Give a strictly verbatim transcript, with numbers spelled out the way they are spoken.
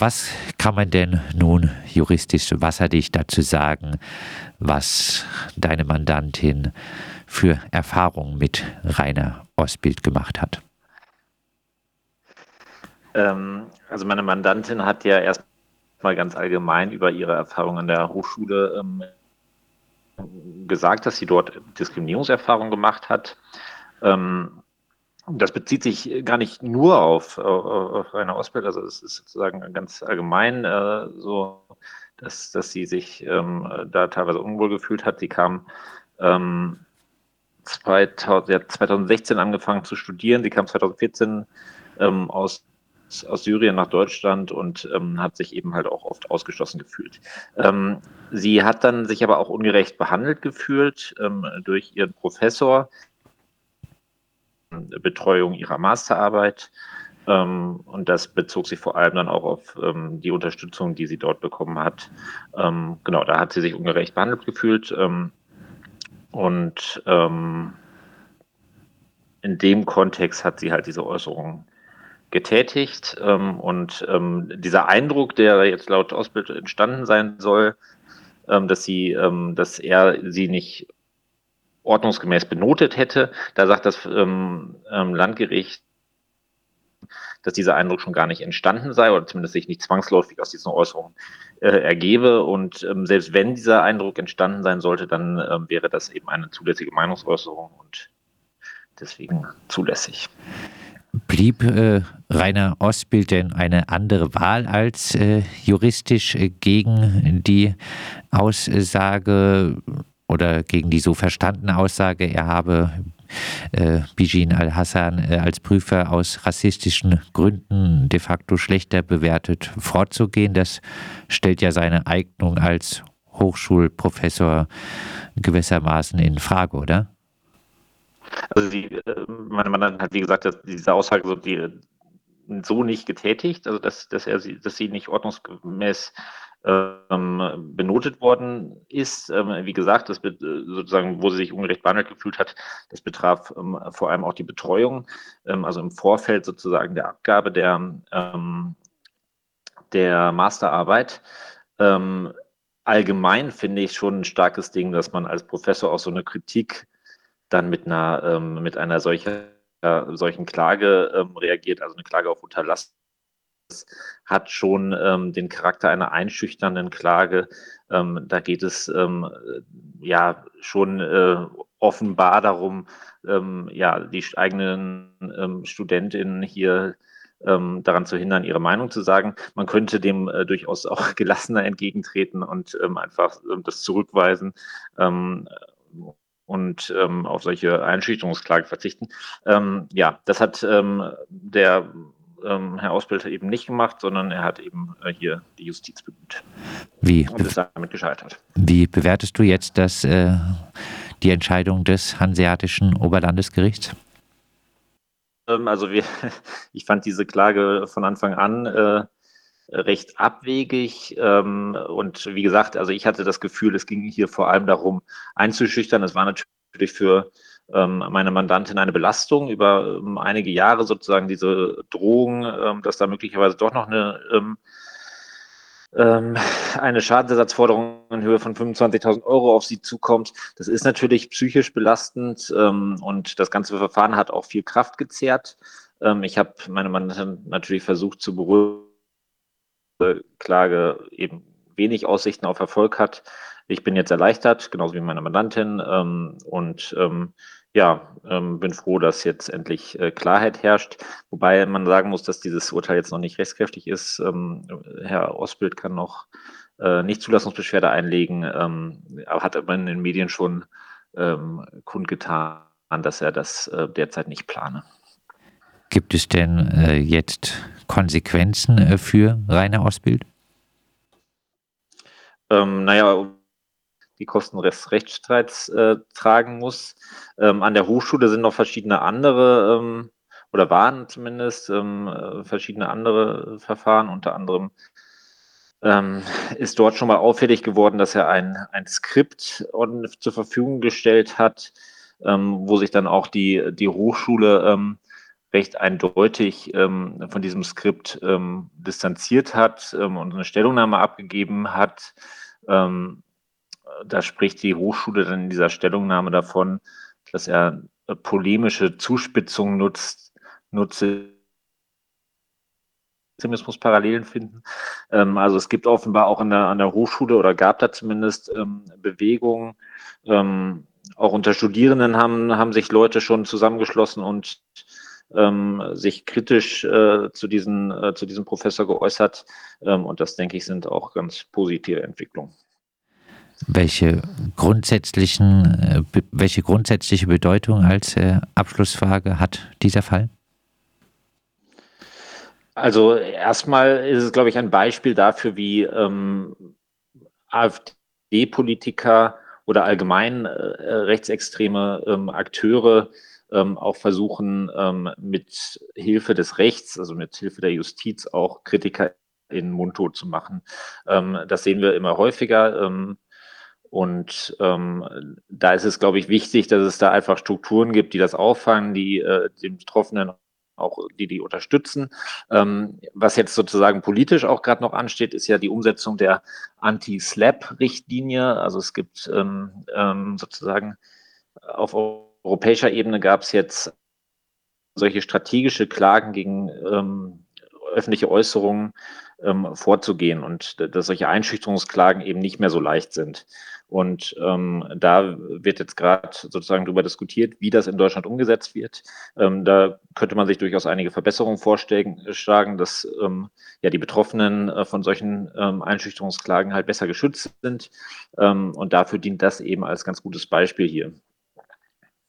Was kann man denn nun juristisch wasserdicht dazu sagen, was deine Mandantin für Erfahrungen mit Rainer Ostbild gemacht hat? Ähm, also meine Mandantin hat ja erstmal ganz allgemein über ihre Erfahrungen an der Hochschule ähm, gesagt, dass sie dort Diskriminierungserfahrungen gemacht hat. Ähm, das bezieht sich gar nicht nur auf, auf, auf Rainer Ostbild, also es ist sozusagen ganz allgemein äh, so, dass, dass sie sich ähm, da teilweise unwohl gefühlt hat. Sie kam ähm, zweitausend, sie hat zweitausendsechzehn angefangen zu studieren, sie kam zweitausendvierzehn ähm, aus aus Syrien nach Deutschland und ähm, hat sich eben halt auch oft ausgeschlossen gefühlt. Ähm, sie hat dann sich aber auch ungerecht behandelt gefühlt ähm, durch ihren Professor, Betreuung ihrer Masterarbeit. Ähm, und das bezog sich vor allem dann auch auf ähm, die Unterstützung, die sie dort bekommen hat. Ähm, genau, da hat sie sich ungerecht behandelt gefühlt. Ähm, und ähm, in dem Kontext hat sie halt diese Äußerungen getätigt. Ähm, und ähm, dieser Eindruck, der jetzt laut Ostbild entstanden sein soll, ähm, dass sie, ähm, dass er sie nicht ordnungsgemäß benotet hätte, da sagt das ähm, ähm, Landgericht, dass dieser Eindruck schon gar nicht entstanden sei oder zumindest sich nicht zwangsläufig aus diesen Äußerungen äh, ergebe. Und ähm, selbst wenn dieser Eindruck entstanden sein sollte, dann ähm, wäre das eben eine zulässige Meinungsäußerung und deswegen zulässig. Blieb äh, Rainer Ostbild denn eine andere Wahl als äh, juristisch äh, gegen die Aussage oder gegen die so verstandene Aussage, er habe äh, Bijin al-Hassan äh, als Prüfer aus rassistischen Gründen de facto schlechter bewertet, vorzugehen? Das stellt ja seine Eignung als Hochschulprofessor gewissermaßen in Frage, oder? Also die, äh, meine Mandantin hat, wie gesagt, dass diese Aussage so, die, so nicht getätigt, also dass, dass er sie, dass sie nicht ordnungsgemäß ähm, benotet worden ist. Ähm, wie gesagt, das sozusagen, wo sie sich ungerecht behandelt gefühlt hat, das betraf ähm, vor allem auch die Betreuung, ähm, also im Vorfeld sozusagen der Abgabe der, ähm, der Masterarbeit. Ähm, allgemein finde ich schon ein starkes Ding, dass man als Professor auch so eine Kritik dann mit einer, ähm, mit einer solcher, äh, solchen Klage ähm, reagiert, also eine Klage auf Unterlassen hat schon ähm, den Charakter einer einschüchternden Klage. Ähm, da geht es ähm, ja schon äh, offenbar darum, ähm, ja, die eigenen ähm, Studentinnen hier ähm, daran zu hindern, ihre Meinung zu sagen. Man könnte dem äh, durchaus auch gelassener entgegentreten und ähm, einfach ähm, das zurückweisen. Ähm, und ähm, auf solche Einschüchterungsklagen verzichten. Ähm, ja, das hat ähm, der ähm, Herr Ausbilder eben nicht gemacht, sondern er hat eben äh, hier die Justiz bemüht Wie, und ist damit gescheitert. wie bewertest du jetzt das, äh, die Entscheidung des Hanseatischen Oberlandesgerichts? Ähm, also wir, ich fand diese Klage von Anfang an äh, recht abwegig ähm, und wie gesagt, also ich hatte das Gefühl, es ging hier vor allem darum einzuschüchtern. Es war natürlich für ähm, meine Mandantin eine Belastung über ähm, einige Jahre sozusagen diese Drohung, ähm, dass da möglicherweise doch noch eine ähm, ähm, eine Schadensersatzforderung in Höhe von fünfundzwanzigtausend Euro auf sie zukommt. Das ist natürlich psychisch belastend ähm, und das ganze Verfahren hat auch viel Kraft gezehrt. Ähm, ich habe meine Mandantin natürlich versucht zu beruhigen, Klage eben wenig Aussichten auf Erfolg hat. Ich bin jetzt erleichtert, genauso wie meine Mandantin. Ähm, und ähm, ja, ähm, bin froh, dass jetzt endlich äh, Klarheit herrscht. Wobei man sagen muss, dass dieses Urteil jetzt noch nicht rechtskräftig ist. Ähm, Herr Ostbild kann noch äh, Nichtzulassungsbeschwerde einlegen, ähm, aber hat aber in den Medien schon ähm, kundgetan, dass er das äh, derzeit nicht plane. Gibt es denn äh, jetzt Konsequenzen äh, für Rainer Ostbild? Ähm, naja, die Kosten des Rechtsstreits äh, tragen muss. Ähm, an der Hochschule sind noch verschiedene andere ähm, oder waren zumindest ähm, äh, verschiedene andere Verfahren, unter anderem ähm, ist dort schon mal auffällig geworden, dass er ein, ein Skript on, zur Verfügung gestellt hat, ähm, wo sich dann auch die, die Hochschule ähm, recht eindeutig ähm, von diesem Skript ähm, distanziert hat ähm, und eine Stellungnahme abgegeben hat. Ähm, da spricht die Hochschule dann in dieser Stellungnahme davon, dass er äh, polemische Zuspitzungen nutzt, nutze, Extremismus Parallelen finden. Ähm, also es gibt offenbar auch an der, an der Hochschule oder gab da zumindest ähm, Bewegungen. Ähm, auch unter Studierenden haben, haben sich Leute schon zusammengeschlossen und ähm, sich kritisch äh, zu, diesen, äh, zu diesem Professor geäußert. Ähm, und das, denke ich, sind auch ganz positive Entwicklungen. Welche grundsätzlichen, äh, be- welche grundsätzliche Bedeutung als äh, Abschlussfrage hat dieser Fall? Also erstmal ist es, glaube ich, ein Beispiel dafür, wie ähm, AfD-Politiker oder allgemein äh, rechtsextreme ähm, Akteure ähm, auch versuchen, ähm, mit Hilfe des Rechts, also mit Hilfe der Justiz auch Kritiker in mundtot zu machen. Ähm, das sehen wir immer häufiger. Ähm, und ähm, da ist es, glaube ich, wichtig, dass es da einfach Strukturen gibt, die das auffangen, die äh, den Betroffenen auch, die die unterstützen. Ähm, was jetzt sozusagen politisch auch gerade noch ansteht, ist ja die Umsetzung der Anti-Slap-Richtlinie. Also es gibt ähm, ähm, sozusagen auf europäischer Ebene gab es jetzt solche strategische Klagen gegen ähm, öffentliche Äußerungen ähm, vorzugehen und dass solche Einschüchterungsklagen eben nicht mehr so leicht sind. Und ähm, da wird jetzt gerade sozusagen darüber diskutiert, wie das in Deutschland umgesetzt wird. Ähm, da könnte man sich durchaus einige Verbesserungen vorschlagen, dass ähm, ja die Betroffenen äh, von solchen ähm, Einschüchterungsklagen halt besser geschützt sind. Ähm, und dafür dient das eben als ganz gutes Beispiel hier.